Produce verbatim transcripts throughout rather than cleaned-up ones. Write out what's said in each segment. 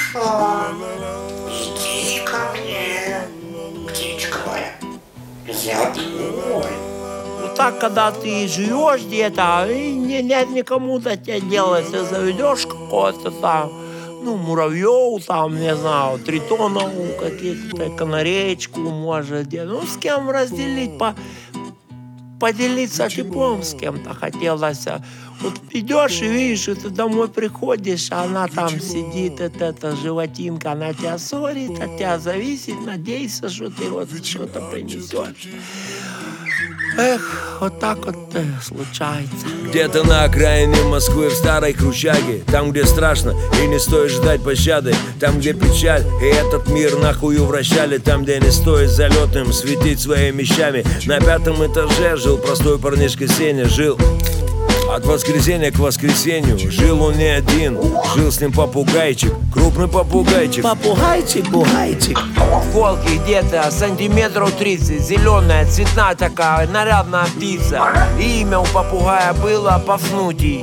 Хорошо. Иди ко мне, птичка моя. Я твой. Вот так, когда ты живешь где-то, и не, нет никому до тебя дела, ты заведешь какого-то там, ну, муравьев, там, не знаю, тритонов, каких-то канареечку, может, где, ну, с кем разделить, по, поделиться теплом с кем-то хотелось. Вот идешь и видишь, и ты домой приходишь, а она там сидит, это, это животинка, она тебя ссорит, от тебя зависит, надейся, что ты вот что-то принесешь. Эх, вот так вот э, случается. Где-то на окраине Москвы, в старой Кручаге, там, где страшно и не стоит ждать пощады, там, где печаль и этот мир нахую вращали, там, где не стоит залетным светить своими вещами. На пятом этаже жил простой парнишка Сеня, жил от воскресенья к воскресенью. Жил он не один, жил с ним попугайчик, крупный попугайчик. Попугайчик, бугайчик. Волки где-то сантиметров тридцать, зеленая, цветная такая, нарядная птица. И имя у попугая было Пафнутий.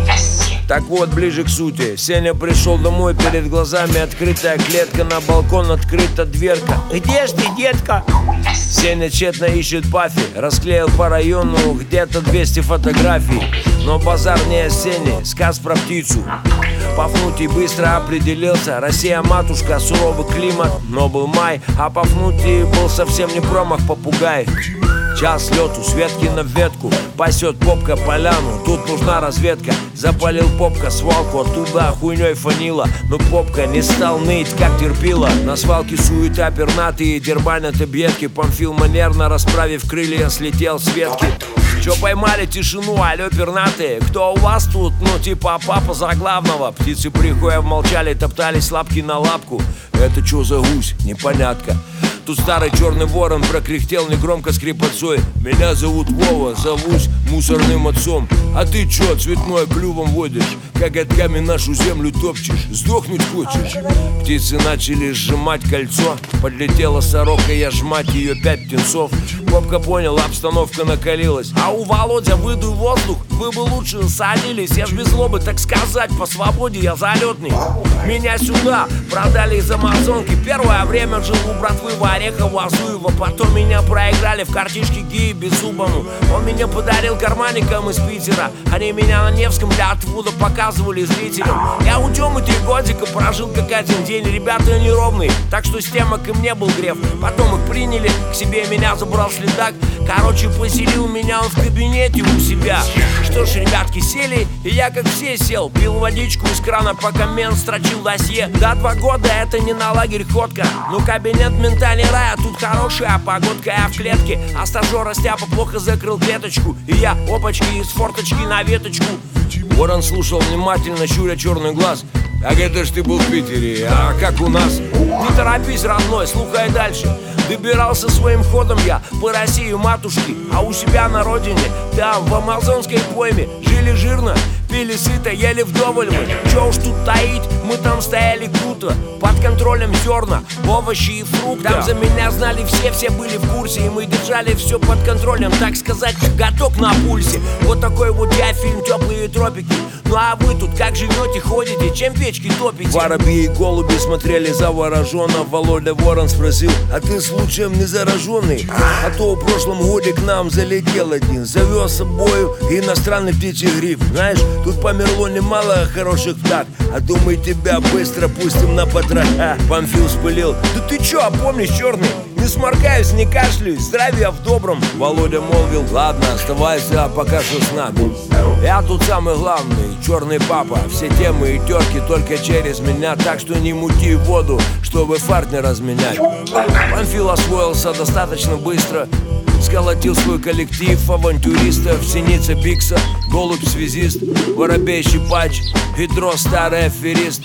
Так вот, ближе к сути. Сеня пришел домой, перед глазами открытая клетка, на балкон открыта дверка. Где ж ты, детка? Сеня тщетно ищет Пафи, расклеил по району где-то двести фотографий. Но базар не осенний, сказ про птицу. Пафнутий быстро определился, Россия матушка, суровый климат, но был май, а Пафнутий был совсем не промах, попугай. Час лету, с ветки на ветку, пасет попка поляну, тут нужна разведка. Запалил попка свалку, оттуда хуйней фанила, но попка не стал ныть, как терпила. На свалке суета пернатые, дербанят объедки. Памфил манерно, расправив крылья, слетел с ветки. Чё поймали тишину, алё пернатые? Кто у вас тут? Ну типа папа заглавного. Птицы прихуя молчали, топтались лапки на лапку. Это чё за гусь? Непонятка. Тут старый черный ворон прокряхтел негромко скрипотцой. Меня зовут Вова, зовусь мусорным отцом. А ты чё, цветной клювом водишь? Коготками нашу землю топчешь, сдохнуть хочешь? Птицы начали сжимать кольцо. Подлетела сорока, я жмать ее пять птенцов. Попка понял, обстановка накалилась. А у Володя выдуй воздух, вы бы лучше садились. Я ж без злобы, так сказать, по свободе я залетный. Меня сюда продали из Амазонки. Первое время жил у братвы в Орехово, Азуева. Потом меня проиграли в картишке геи Беззубому. Он меня подарил карманникам из Питера. Они меня на Невском для отвода показывали зрителям. Я у Тёмы три годика прожил как один день. Ребята неровные, так что с темок им не был греф. Потом их приняли к себе, меня забрал следак. Короче, поселил меня он в кабинете у себя. Что ж, ребятки сели, и я как все сел. Пил водичку из крана, пока мент строчил досье. Да, два года это не на лагерь ходка. Ну, кабинет мента не рай, а тут хорошая погодка. Я в клетке, а стажер Стяпа плохо закрыл клеточку. И я, опачки, из форточки на веточку. Ворон слушал внимательно, щуря черный глаз. Так это ж ты был в Питере, а как у нас? Не торопись, родной, слухай дальше. Добирался своим ходом я по России матушки, а у себя на родине, там, в амазонской пойме, жили жирно, пили сыто, ели вдоволь мы. Чё уж тут таить, мы там стояли круто, под контролем зерна, овощи и фрукты. Там за меня знали все, все были в курсе, и мы держали все под контролем, так сказать, готок на пульсе. Вот такой вот я фильм «Теплые тропики». Ну а вы тут как живете, ходите, чем печки топите? Воробьи и голуби смотрели завороженно. Володя Ворон спросил: а ты случаем не зараженный? А то в прошлом годе к нам залетел один, завез с собою иностранный птичий грипп. Знаешь, тут померло немало хороших птах, а думай, тебя быстро пустим на потрах. Памфил вспылил: да ты чё, опомнись, черный? Не сморкаюсь, не кашляюсь, здравия в добром. Володя молвил: ладно, оставайся, пока что с нами. Я тут самый главный, черный папа. Все темы и терки только через меня, так что не мути воду, чтобы фарт не разменять. Памфил освоился достаточно быстро, сколотил свой коллектив авантюристов. Синица Бикса, голубь-связист, воробей-щипач, гидро старый аферист.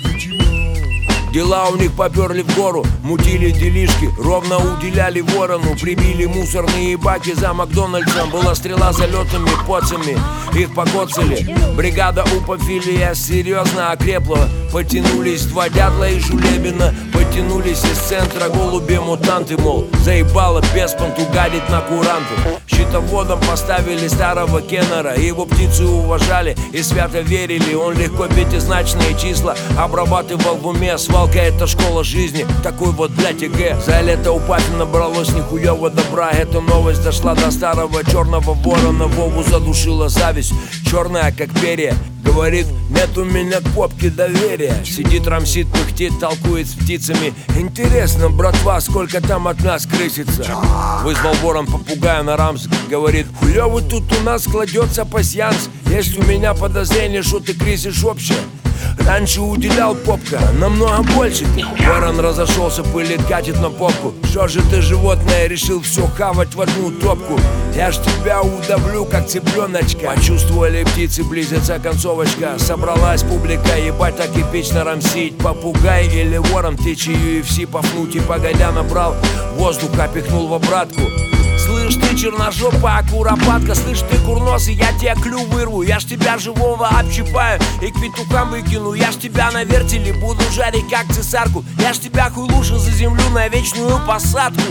Дела у них поперли в гору, мутили делишки, ровно уделяли ворону. Прибили мусорные баки за Макдональдсом, была стрела залетными поцами, их покоцали. Бригада у Памфилия серьезно окрепла, Потянулись два дятла и жулебина, потянулись из центра голуби-мутанты, мол, заебало без понту гадить на куранты. Щитоводом поставили старого Кеннера, его птицы уважали и свято верили. Он легко пятизначные числа обрабатывал в уме. Свалка — это школа жизни, такой вот, блядь, ЕГЭ. За лето у папы набралось нихуево добра. Эта новость дошла до старого черного ворона. Вову задушила зависть, черная как перья. Говорит, нет у меня к попке доверия. Сидит, рамсит, пыхтит, толкует с птицами. Интересно, братва, сколько там от нас крысится. Вызвал ворон попугая на рамс. Говорит, хуёвый тут у нас кладется пасьянс. Есть у меня подозрение, что ты крысишь вообще. Раньше уделял попка намного больше. Ворон разошелся, пылит, катит на попку. Что же ты, животное, решил все хавать в одну топку? Я ж тебя удавлю, как цыпленочка. Почувствовали птицы, близится концовочка. Собралась публика, ебать, так эпично рамсить. Попугай или ворон, птичий ю эф си пафнуть. И погодя набрал воздуха, пихнул в обратку. Слышь ты, черножопая куропатка, слышь ты, курносый, я тебе клюв вырву. Я ж тебя живого общипаю и к петухам выкину. Я ж тебя на вертеле буду жарить, как цесарку. Я ж тебя хуй лучше заземлю на вечную посадку.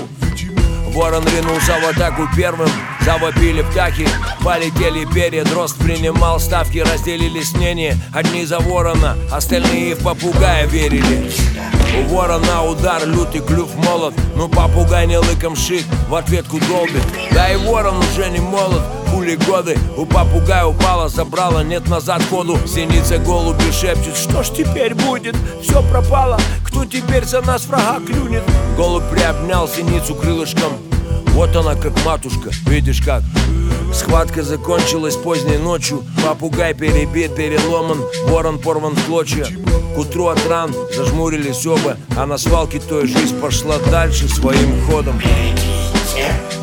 Ворон ринулся в атаку первым, завопили птахи, полетели перья. Дрозд принимал ставки, разделились мнения. Одни за ворона, остальные в попугая верили. У ворона удар, лютый клюв молот. Ну попугай не лыком шит, в ответку долбит. Да и ворон уже не молод, хули годы. У попугая упала, забрала, нет назад ходу. Синица голуби шепчет, что ж теперь будет? Все пропало, кто теперь за нас врага клюнет? Голубь приобнял синицу крылышком. Вот она как матушка, видишь как. Схватка закончилась поздней ночью. Попугай перебит, переломан, ворон порван в клочья. К утру от ран зажмурились оба, а на свалке той жизнь пошла дальше своим ходом. Берегите